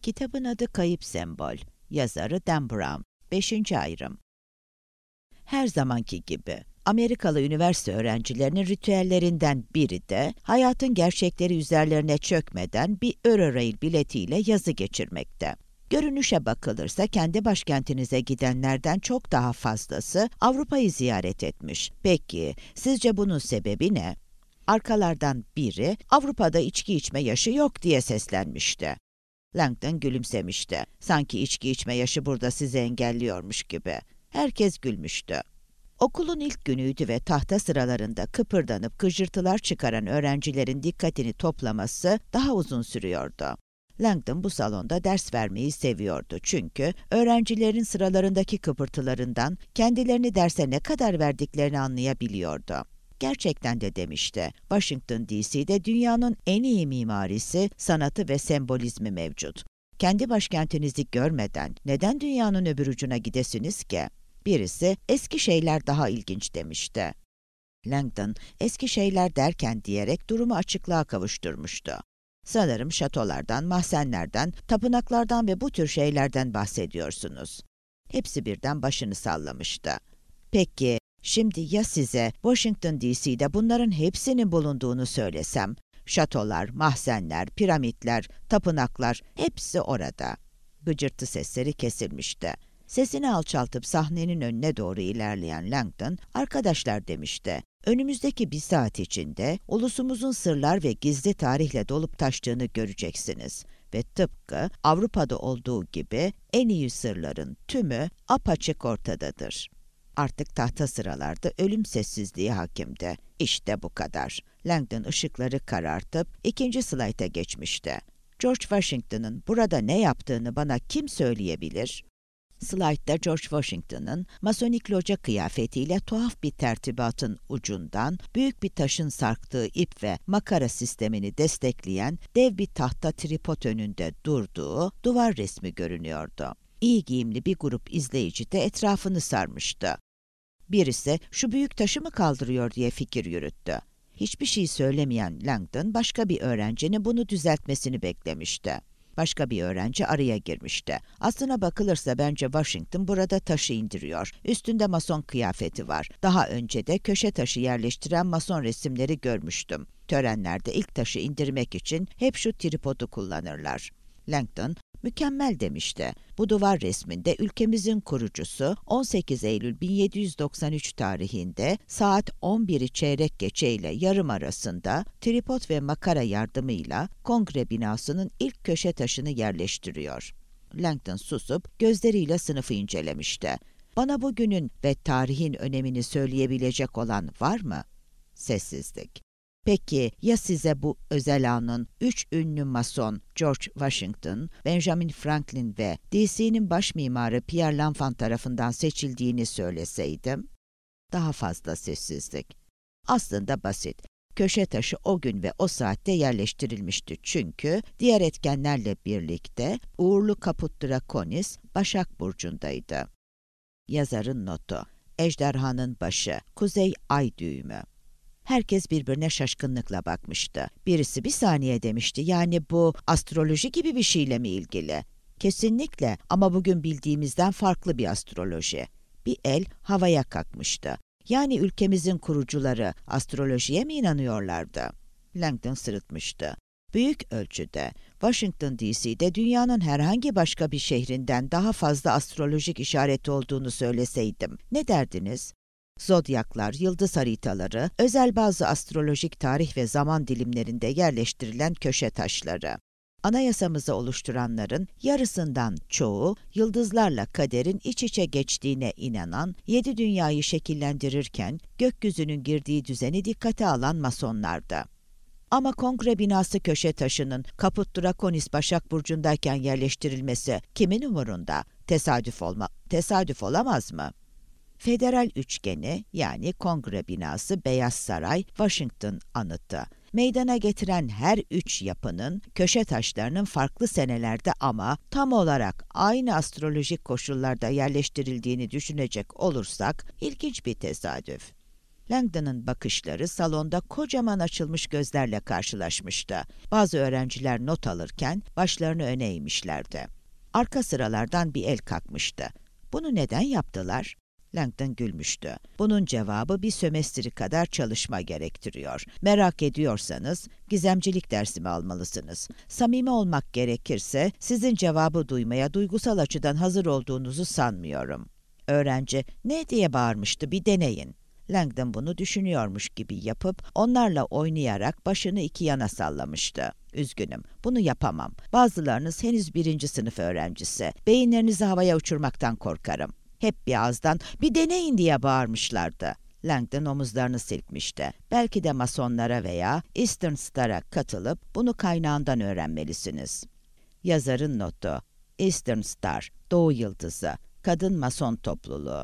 Kitabın adı Kayıp Sembol. Yazarı Dan Brown. 5. ayrım. Her zamanki gibi Amerikalı üniversite öğrencilerinin ritüellerinden biri de hayatın gerçekleri üzerlerine çökmeden bir Eurorail biletiyle yazı geçirmekte. Görünüşe bakılırsa kendi başkentinize gidenlerden çok daha fazlası Avrupa'yı ziyaret etmiş. Peki sizce bunun sebebi ne? Arkalardan biri Avrupa'da içki içme yaşı yok diye seslenmişti. Langdon gülümsemişti. Sanki içki içme yaşı burada sizi engelliyormuş gibi. Herkes gülmüştü. Okulun ilk günüydü ve tahta sıralarında kıpırdanıp gıcırtılar çıkaran öğrencilerin dikkatini toplaması daha uzun sürüyordu. Langdon bu salonda ders vermeyi seviyordu çünkü öğrencilerin sıralarındaki kıpırtılarından kendilerini derse ne kadar verdiklerini anlayabiliyordu. Gerçekten de demişti, Washington DC'de dünyanın en iyi mimarisi, sanatı ve sembolizmi mevcut. Kendi başkentinizi görmeden neden dünyanın öbür ucuna gidesiniz ki? Birisi, eski şeyler daha ilginç demişti. Langdon, eski şeyler derken diyerek durumu açıklığa kavuşturmuştu. Sanırım şatolardan, mahzenlerden, tapınaklardan ve bu tür şeylerden bahsediyorsunuz. Hepsi birden başını sallamıştı. Peki, şimdi ya size Washington DC'de bunların hepsinin bulunduğunu söylesem? Şatolar, mahzenler, piramitler, tapınaklar hepsi orada. Gıcırtı sesleri kesilmişti. Sesini alçaltıp sahnenin önüne doğru ilerleyen Langdon, arkadaşlar demişti. Önümüzdeki bir saat içinde ulusumuzun sırlar ve gizli tarihle dolup taştığını göreceksiniz. Ve tıpkı Avrupa'da olduğu gibi en iyi sırların tümü apaçık ortadadır. Artık tahta sıralarda ölüm sessizliği hakimdi. İşte bu kadar. Langdon ışıkları karartıp ikinci slayta geçmişti. George Washington'ın burada ne yaptığını bana kim söyleyebilir? Slaytta George Washington'ın Masonik loca kıyafetiyle tuhaf bir tertibatın ucundan büyük bir taşın sarktığı ip ve makara sistemini destekleyen dev bir tahta tripod önünde durduğu duvar resmi görünüyordu. İyi giyimli bir grup izleyici de etrafını sarmıştı. Birisi şu büyük taşı mı kaldırıyor diye fikir yürüttü. Hiçbir şey söylemeyen Langdon başka bir öğrencinin bunu düzeltmesini beklemişti. Başka bir öğrenci araya girmişti. Aslına bakılırsa bence Washington burada taşı indiriyor. Üstünde mason kıyafeti var. Daha önce de köşe taşı yerleştiren mason resimleri görmüştüm. Törenlerde ilk taşı indirmek için hep şu tripodu kullanırlar. Langdon, mükemmel demişti. Bu duvar resminde ülkemizin kurucusu 18 Eylül 1793 tarihinde saat 11'i çeyrek geçe ile yarım arasında tripod ve makara yardımıyla kongre binasının ilk köşe taşını yerleştiriyor. Langdon susup gözleriyle sınıfı incelemişti. Bana bugünün ve tarihin önemini söyleyebilecek olan var mı? Sessizlik. Peki ya size bu özel anın 3 ünlü mason George Washington, Benjamin Franklin ve DC'nin baş mimarı Pierre L'Enfant tarafından seçildiğini söyleseydim? Daha fazla sessizlik. Aslında basit. Köşe taşı o gün ve o saatte yerleştirilmişti çünkü diğer etkenlerle birlikte uğurlu Caput Draconis Başak Burcu'ndaydı. Yazarın notu: Ejderhanın başı, Kuzey Ay düğümü. Herkes birbirine şaşkınlıkla bakmıştı. Birisi bir saniye demişti. Yani bu astroloji gibi bir şeyle mi ilgili? Kesinlikle, ama bugün bildiğimizden farklı bir astroloji. Bir el havaya kalkmıştı. Yani ülkemizin kurucuları astrolojiye mi inanıyorlardı? Langdon sırıtmıştı. Büyük ölçüde Washington DC'de dünyanın herhangi başka bir şehrinden daha fazla astrolojik işareti olduğunu söyleseydim ne derdiniz? Zodyaklar, yıldız haritaları, özel bazı astrolojik tarih ve zaman dilimlerinde yerleştirilen köşe taşları. Anayasamızı oluşturanların yarısından çoğu, yıldızlarla kaderin iç içe geçtiğine inanan, 7 dünyayı şekillendirirken gökyüzünün girdiği düzeni dikkate alan masonlardı. Ama kongre binası köşe taşının Caput Draconis Başak Burcu'ndayken yerleştirilmesi kimin umurunda? Tesadüf olamaz mı? Federal üçgeni, yani kongre binası, Beyaz Saray, Washington anıtı. Meydana getiren her üç yapının köşe taşlarının farklı senelerde ama tam olarak aynı astrolojik koşullarda yerleştirildiğini düşünecek olursak ilginç bir tesadüf. Langdon'ın bakışları salonda kocaman açılmış gözlerle karşılaşmıştı. Bazı öğrenciler not alırken başlarını öne eğmişlerdi. Arka sıralardan bir el kalkmıştı. Bunu neden yaptılar? Langdon gülmüştü. Bunun cevabı bir sömestri kadar çalışma gerektiriyor. Merak ediyorsanız gizemcilik dersimi almalısınız. Samimi olmak gerekirse sizin cevabı duymaya duygusal açıdan hazır olduğunuzu sanmıyorum. Öğrenci ne diye bağırmıştı, bir deneyin. Langdon bunu düşünüyormuş gibi yapıp onlarla oynayarak başını iki yana sallamıştı. Üzgünüm, bunu yapamam. Bazılarınız henüz 1. sınıf öğrencisi. Beyinlerinizi havaya uçurmaktan korkarım. Hep bir ağızdan bir deneyin diye bağırmışlardı. Langdon omuzlarını silkmişti. Belki de Masonlara veya Eastern Star'a katılıp bunu kaynağından öğrenmelisiniz. Yazarın notu: Eastern Star, Doğu Yıldızı, kadın Mason topluluğu.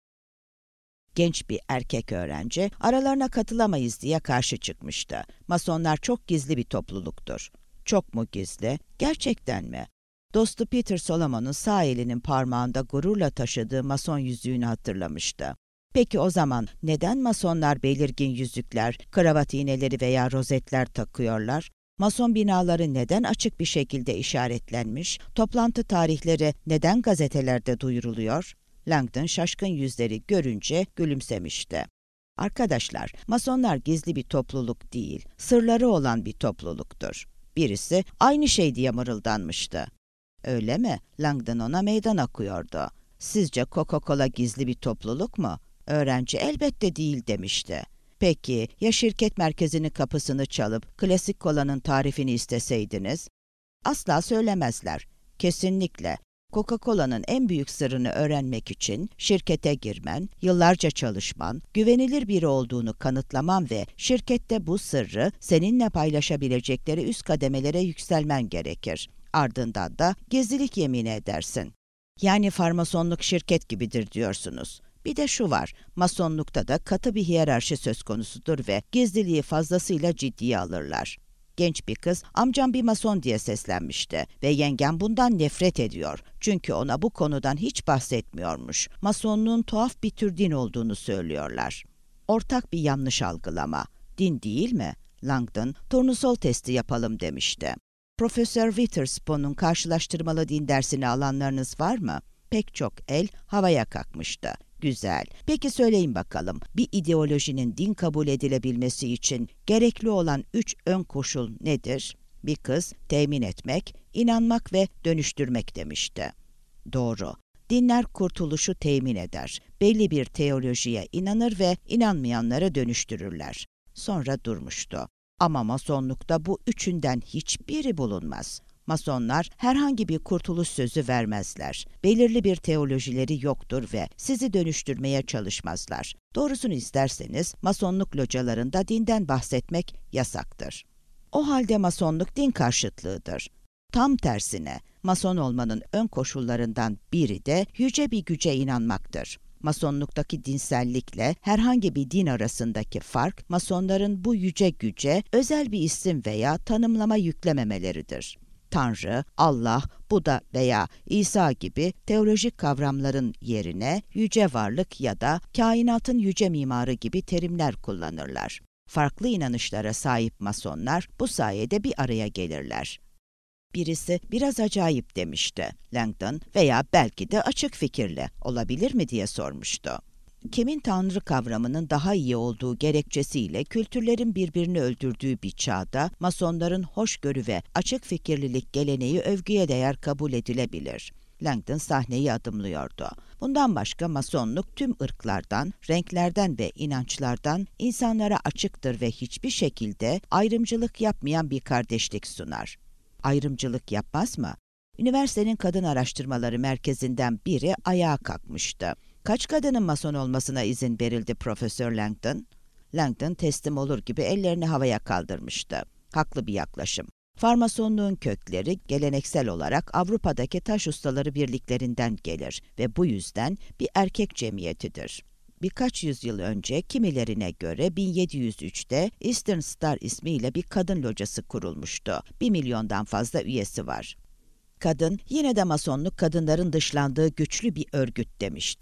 Genç bir erkek öğrenci aralarına katılamayız diye karşı çıkmıştı. Masonlar çok gizli bir topluluktur. Çok mu gizli? Gerçekten mi? Dostu Peter Solomon'un sağ elinin parmağında gururla taşıdığı Mason yüzüğünü hatırlamıştı. Peki o zaman neden Masonlar belirgin yüzükler, kravat iğneleri veya rozetler takıyorlar? Mason binaları neden açık bir şekilde işaretlenmiş? Toplantı tarihleri neden gazetelerde duyuruluyor? Langdon şaşkın yüzleri görünce gülümsemişti. Arkadaşlar, Masonlar gizli bir topluluk değil, sırları olan bir topluluktur. Birisi aynı şey diye mırıldanmıştı. Öyle mi? Langdon ona meydan okuyordu. Sizce Coca-Cola gizli bir topluluk mu? Öğrenci elbette değil demişti. Peki ya şirket merkezinin kapısını çalıp klasik kolanın tarifini isteseydiniz? Asla söylemezler. Kesinlikle. Coca-Cola'nın en büyük sırrını öğrenmek için şirkete girmen, yıllarca çalışman, güvenilir biri olduğunu kanıtlaman ve şirkette bu sırrı seninle paylaşabilecekleri üst kademelere yükselmen gerekir. Ardından da gizlilik yemini edersin. Yani farmasonluk şirket gibidir diyorsunuz. Bir de şu var, masonlukta da katı bir hiyerarşi söz konusudur ve gizliliği fazlasıyla ciddiye alırlar. Genç bir kız, amcam bir mason diye seslenmişti ve yengem bundan nefret ediyor. Çünkü ona bu konudan hiç bahsetmiyormuş. Masonluğun tuhaf bir tür din olduğunu söylüyorlar. Ortak bir yanlış algılama. Din değil mi? Langdon, turnusol testi yapalım demişti. Profesör Witherspoon'un karşılaştırmalı din dersini alanlarınız var mı? Pek çok el havaya kalkmıştı. Güzel. Peki söyleyin bakalım, bir ideolojinin din kabul edilebilmesi için gerekli olan 3 ön koşul nedir? Bir kız, temin etmek, inanmak ve dönüştürmek demişti. Doğru. Dinler kurtuluşu temin eder. Belli bir teolojiye inanır ve inanmayanları dönüştürürler. Sonra durmuştu. Ama masonlukta bu üçünden hiçbiri bulunmaz. Masonlar herhangi bir kurtuluş sözü vermezler. Belirli bir teolojileri yoktur ve sizi dönüştürmeye çalışmazlar. Doğrusunu isterseniz masonluk localarında dinden bahsetmek yasaktır. O halde masonluk din karşıtlığıdır. Tam tersine, mason olmanın ön koşullarından biri de yüce bir güce inanmaktır. Masonluktaki dinsellikle herhangi bir din arasındaki fark, masonların bu yüce güce özel bir isim veya tanımlama yüklememeleridir. Tanrı, Allah, Buda veya İsa gibi teolojik kavramların yerine yüce varlık ya da kainatın yüce mimarı gibi terimler kullanırlar. Farklı inanışlara sahip masonlar bu sayede bir araya gelirler. Birisi biraz acayip demişti Langdon veya belki de açık fikirli olabilir mi diye sormuştu. Kimin tanrı kavramının daha iyi olduğu gerekçesiyle kültürlerin birbirini öldürdüğü bir çağda masonların hoşgörü ve açık fikirlilik geleneği övgüye değer kabul edilebilir. Langdon sahneyi adımlıyordu. Bundan başka masonluk tüm ırklardan, renklerden ve inançlardan insanlara açıktır ve hiçbir şekilde ayrımcılık yapmayan bir kardeşlik sunar. Ayrımcılık yapmaz mı? Üniversitenin kadın araştırmaları merkezinden biri ayağa kalkmıştı. Kaç kadının mason olmasına izin verildi Profesör Langdon? Langdon teslim olur gibi ellerini havaya kaldırmıştı. Haklı bir yaklaşım. Farmasonluğun kökleri geleneksel olarak Avrupa'daki taş ustaları birliklerinden gelir ve bu yüzden bir erkek cemiyetidir. Birkaç yüzyıl önce kimilerine göre 1703'te Eastern Star ismiyle bir kadın locası kurulmuştu. 1 milyondan fazla üyesi var. Kadın, yine de masonluk kadınların dışlandığı güçlü bir örgüt demişti.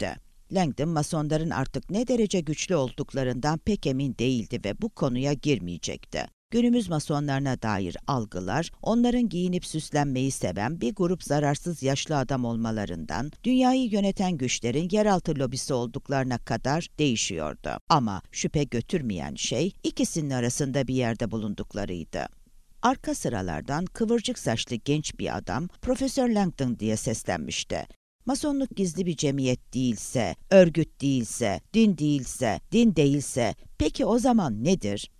Langdon, Masonların artık ne derece güçlü olduklarından pek emin değildi ve bu konuya girmeyecekti. Günümüz Masonlarına dair algılar, onların giyinip süslenmeyi seven bir grup zararsız yaşlı adam olmalarından, dünyayı yöneten güçlerin yeraltı lobisi olduklarına kadar değişiyordu. Ama şüphe götürmeyen şey, ikisinin arasında bir yerde bulunduklarıydı. Arka sıralardan kıvırcık saçlı genç bir adam, Profesör Langdon diye seslenmişti. Masonluk gizli bir cemiyet değilse, örgüt değilse, din değilse, din değilse, peki o zaman nedir?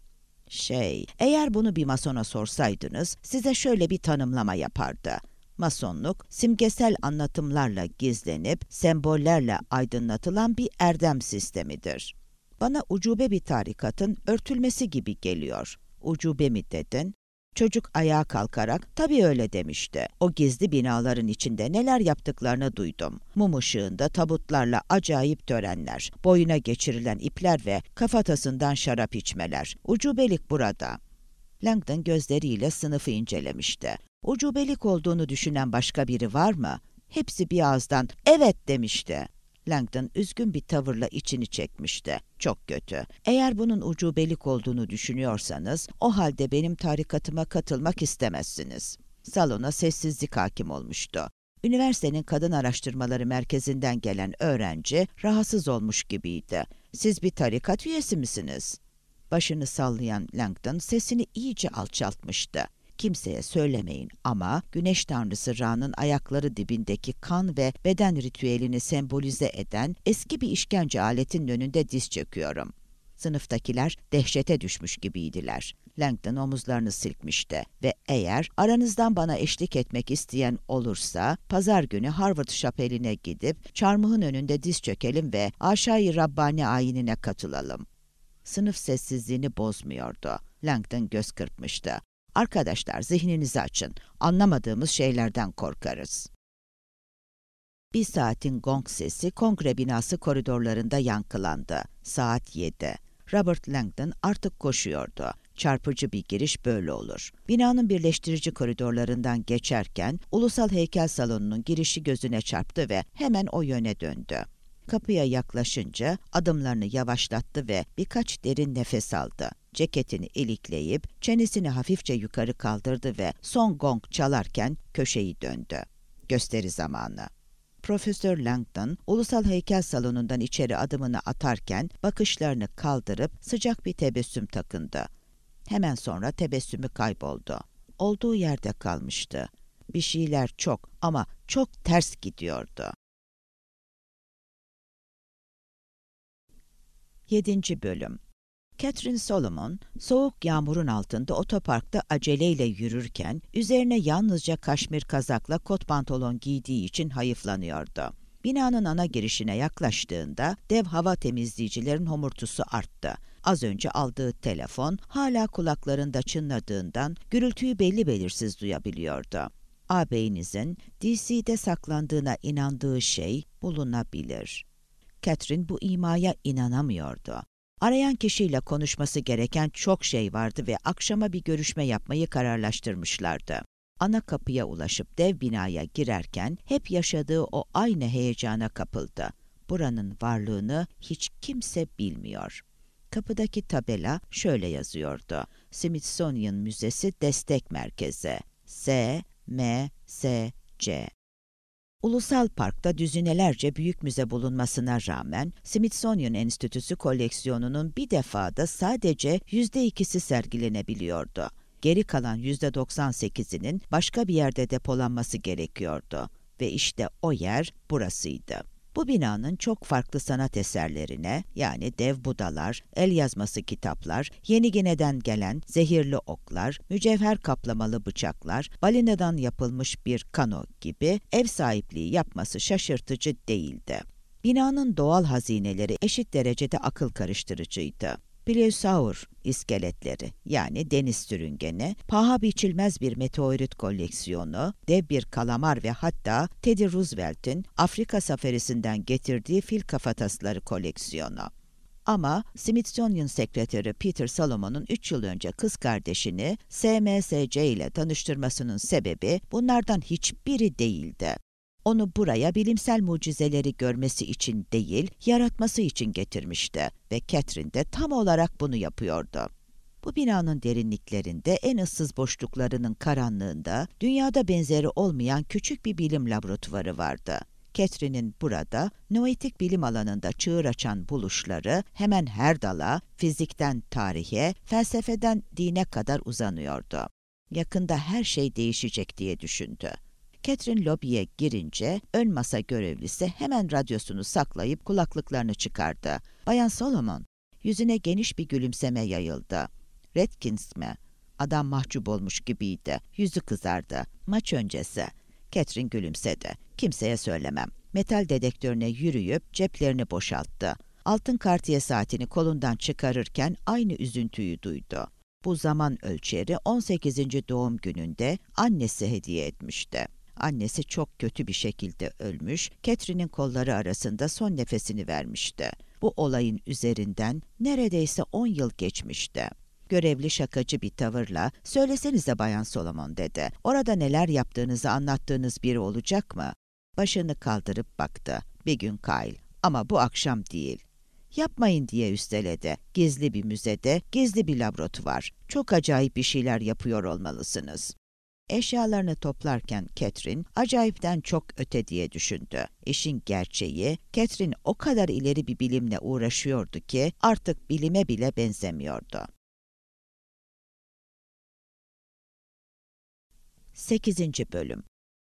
Eğer bunu bir masona sorsaydınız, size şöyle bir tanımlama yapardı. Masonluk, simgesel anlatımlarla gizlenip, sembollerle aydınlatılan bir erdem sistemidir. Bana ucube bir tarikatın örtülmesi gibi geliyor. Ucube mi dedin? Çocuk ayağa kalkarak, tabii öyle demişti. O gizli binaların içinde neler yaptıklarını duydum. Mum ışığında tabutlarla acayip törenler, boyuna geçirilen ipler ve kafatasından şarap içmeler. Ucubelik burada. Langdon gözleriyle sınıfı incelemişti. Ucubelik olduğunu düşünen başka biri var mı? Hepsi bir ağızdan evet demişti. Langdon üzgün bir tavırla içini çekmişti. Çok kötü. Eğer bunun ucubelik olduğunu düşünüyorsanız, o halde benim tarikatıma katılmak istemezsiniz. Salona sessizlik hakim olmuştu. Üniversitenin Kadın Araştırmaları Merkezi'nden gelen öğrenci rahatsız olmuş gibiydi. Siz bir tarikat üyesi misiniz? Başını sallayan Langdon sesini iyice alçaltmıştı. Kimseye söylemeyin ama Güneş Tanrısı Ra'nın ayakları dibindeki kan ve beden ritüelini sembolize eden eski bir işkence aletinin önünde diz çöküyorum. Sınıftakiler dehşete düşmüş gibiydiler. Langdon omuzlarını silkmişti ve eğer aranızdan bana eşlik etmek isteyen olursa, pazar günü Harvard şapeline gidip çarmıhın önünde diz çökelim ve Aşağı-i Rabbani ayinine katılalım. Sınıf sessizliğini bozmuyordu. Langdon göz kırpmıştı. Arkadaşlar, zihninizi açın. Anlamadığımız şeylerden korkarız. Bir saatin gong sesi kongre binası koridorlarında yankılandı. Saat 7. Robert Langdon artık koşuyordu. Çarpıcı bir giriş böyle olur. Binanın birleştirici koridorlarından geçerken Ulusal Heykel Salonu'nun girişi gözüne çarptı ve hemen o yöne döndü. Kapıya yaklaşınca adımlarını yavaşlattı ve birkaç derin nefes aldı. Ceketini ilikleyip çenesini hafifçe yukarı kaldırdı ve son gong çalarken köşeyi döndü. Gösteri zamanı. Profesör Langdon, Ulusal Heykel Salonu'ndan içeri adımını atarken bakışlarını kaldırıp sıcak bir tebessüm takındı. Hemen sonra tebessümü kayboldu. Olduğu yerde kalmıştı. Bir şeyler çok ama çok ters gidiyordu. 7. Bölüm. Catherine Solomon, soğuk yağmurun altında otoparkta aceleyle yürürken, üzerine yalnızca kaşmir kazakla kot pantolon giydiği için hayıflanıyordu. Binanın ana girişine yaklaştığında dev hava temizleyicilerin homurtusu arttı. Az önce aldığı telefon hala kulaklarında çınladığından gürültüyü belli belirsiz duyabiliyordu. Ağabeyinizin DC'de saklandığına inandığı şey bulunabilir. Catherine bu imaya inanamıyordu. Arayan kişiyle konuşması gereken çok şey vardı ve akşama bir görüşme yapmayı kararlaştırmışlardı. Ana kapıya ulaşıp dev binaya girerken hep yaşadığı o aynı heyecana kapıldı. Buranın varlığını hiç kimse bilmiyor. Kapıdaki tabela şöyle yazıyordu: Smithsonian Müzesi Destek Merkezi, SMSC. Ulusal Park'ta düzinelerce büyük müze bulunmasına rağmen Smithsonian Enstitüsü koleksiyonunun bir defada sadece %2'si sergilenebiliyordu. Geri kalan %98'inin başka bir yerde depolanması gerekiyordu ve işte o yer burasıydı. Bu binanın çok farklı sanat eserlerine, yani dev budalar, el yazması kitaplar, Yeni Gine'den gelen zehirli oklar, mücevher kaplamalı bıçaklar, balinadan yapılmış bir kano gibi ev sahipliği yapması şaşırtıcı değildi. Binanın doğal hazineleri eşit derecede akıl karıştırıcıydı. Plesiosaur iskeletleri, yani deniz sürüngeni, paha biçilmez bir meteorit koleksiyonu, dev bir kalamar ve hatta Teddy Roosevelt'in Afrika safarisinden getirdiği fil kafatasları koleksiyonu. Ama Smithsonian sekreteri Peter Salomon'un 3 yıl önce kız kardeşini SMSC ile tanıştırmasının sebebi bunlardan hiçbiri değildi. Onu buraya bilimsel mucizeleri görmesi için değil, yaratması için getirmişti ve Catherine de tam olarak bunu yapıyordu. Bu binanın derinliklerinde, en ıssız boşluklarının karanlığında, dünyada benzeri olmayan küçük bir bilim laboratuvarı vardı. Catherine'in burada, noetik bilim alanında çığır açan buluşları hemen her dala, fizikten tarihe, felsefeden dine kadar uzanıyordu. Yakında her şey değişecek diye düşündü. Catherine lobiye girince ön masa görevlisi hemen radyosunu saklayıp kulaklıklarını çıkardı. "Bayan Solomon." Yüzüne geniş bir gülümseme yayıldı. "Redkins mi?" Adam mahcup olmuş gibiydi. Yüzü kızardı. "Maç öncesi." Catherine gülümsedi. "Kimseye söylemem." Metal dedektörüne yürüyüp ceplerini boşalttı. Altın Cartier saatini kolundan çıkarırken aynı üzüntüyü duydu. Bu zaman ölçeri 18. doğum gününde annesi hediye etmişti. Annesi çok kötü bir şekilde ölmüş, Catherine'in kolları arasında son nefesini vermişti. Bu olayın üzerinden neredeyse 10 yıl geçmişti. Görevli şakacı bir tavırla, "Söylesenize Bayan Solomon," dedi. "Orada neler yaptığınızı anlattığınız biri olacak mı?" Başını kaldırıp baktı. "Bir gün Kyle. Ama bu akşam değil." "Yapmayın," diye üsteledi. "Gizli bir müzede, gizli bir laboratuvar. Çok acayip bir şeyler yapıyor olmalısınız." Eşyalarını toplarken Catherine, acayipten çok öte diye düşündü. İşin gerçeği, Catherine o kadar ileri bir bilimle uğraşıyordu ki artık bilime bile benzemiyordu. 8. Bölüm.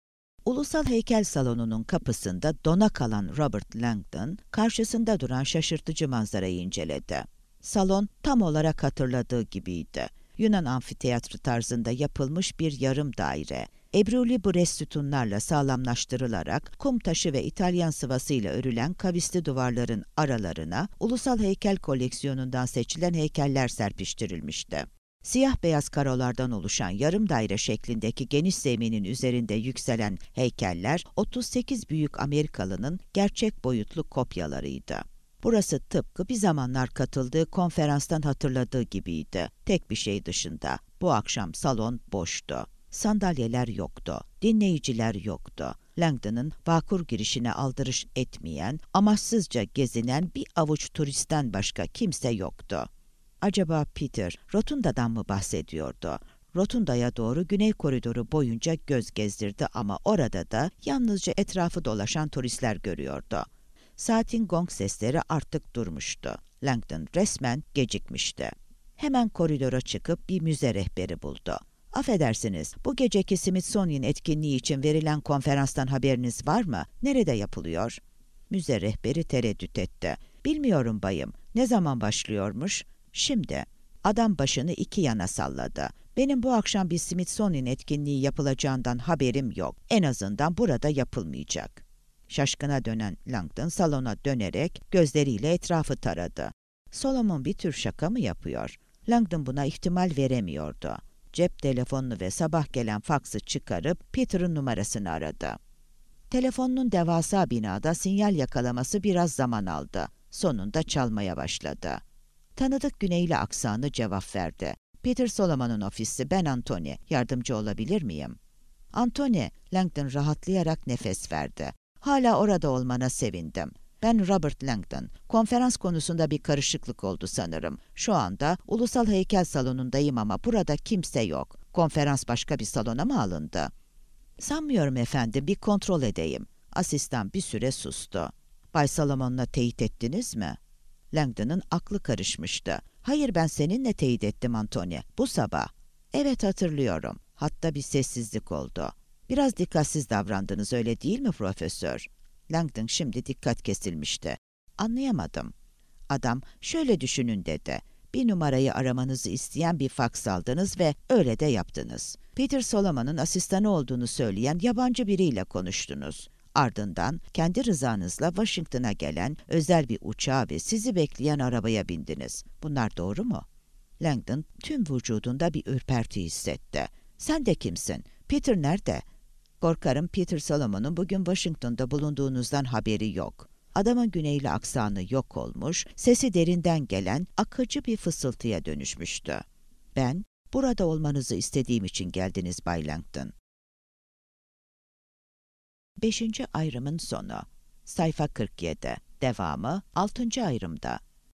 Ulusal Heykel Salonu'nun kapısında dona kalan Robert Langdon, karşısında duran şaşırtıcı manzarayı inceledi. Salon tam olarak hatırladığı gibiydi. Yunan amfiteyatrı tarzında yapılmış bir yarım daire, ebruli bres sütunlarla sağlamlaştırılarak kum taşı ve İtalyan sıvasıyla örülen kavisli duvarların aralarına ulusal heykel koleksiyonundan seçilen heykeller serpiştirilmişti. Siyah beyaz karolardan oluşan yarım daire şeklindeki geniş zeminin üzerinde yükselen heykeller 38 büyük Amerikalının gerçek boyutlu kopyalarıydı. Burası tıpkı bir zamanlar katıldığı konferanstan hatırladığı gibiydi. Tek bir şey dışında. Bu akşam salon boştu. Sandalyeler yoktu. Dinleyiciler yoktu. Langdon'ın vakur girişine aldırış etmeyen, amaçsızca gezinen bir avuç turistten başka kimse yoktu. Acaba Peter, Rotunda'dan mı bahsediyordu? Rotunda'ya doğru güney koridoru boyunca göz gezdirdi ama orada da yalnızca etrafı dolaşan turistler görüyordu. Saatin gong sesleri artık durmuştu. Langdon resmen gecikmişti. Hemen koridora çıkıp bir müze rehberi buldu. "Affedersiniz, bu geceki Smithsonian etkinliği için verilen konferanstan haberiniz var mı? Nerede yapılıyor?" Müze rehberi tereddüt etti. "Bilmiyorum bayım. Ne zaman başlıyormuş?" "Şimdi." Adam başını iki yana salladı. "Benim bu akşam bir Smithsonian etkinliği yapılacağından haberim yok. En azından burada yapılmayacak." Şaşkına dönen Langdon salona dönerek gözleriyle etrafı taradı. Solomon bir tür şaka mı yapıyor? Langdon buna ihtimal veremiyordu. Cep telefonunu ve sabah gelen faksı çıkarıp Peter'ın numarasını aradı. Telefonun devasa binada sinyal yakalaması biraz zaman aldı. Sonunda çalmaya başladı. Tanıdık güneyli aksanı cevap verdi. "Peter Solomon'un ofisi, ben Anthony. Yardımcı olabilir miyim?" "Anthony," Langdon rahatlayarak nefes verdi. "Hala orada olmana sevindim. Ben Robert Langdon. Konferans konusunda bir karışıklık oldu sanırım. Şu anda Ulusal Heykel Salonu'ndayım ama burada kimse yok. Konferans başka bir salona mı alındı?" "Sanmıyorum efendim, bir kontrol edeyim." Asistan bir süre sustu. "Bay Solomon'la teyit ettiniz mi?" Langdon'ın aklı karışmıştı. "Hayır, ben seninle teyit ettim Anthony. Bu sabah." "Evet, hatırlıyorum." Hatta bir sessizlik oldu. "Biraz dikkatsiz davrandınız, öyle değil mi profesör?" Langdon şimdi dikkat kesilmişti. "Anlayamadım." Adam, "Şöyle düşünün," dedi. "Bir numarayı aramanızı isteyen bir faks aldınız ve öyle de yaptınız. Peter Solomon'un asistanı olduğunu söyleyen yabancı biriyle konuştunuz. Ardından kendi rızanızla Washington'a gelen özel bir uçağa ve sizi bekleyen arabaya bindiniz. Bunlar doğru mu?" Langdon tüm vücudunda bir ürperti hissetti. "Sen de kimsin? Peter nerede?" "Korkarım Peter Solomon'un bugün Washington'da bulunduğunuzdan haberi yok." Adamın güneyli aksanı yok olmuş, sesi derinden gelen akıcı bir fısıltıya dönüşmüştü. "Ben, burada olmanızı istediğim için geldiniz Bay Langdon." 5. ayrımın sonu. Sayfa 47. Devamı 6. ayrımda.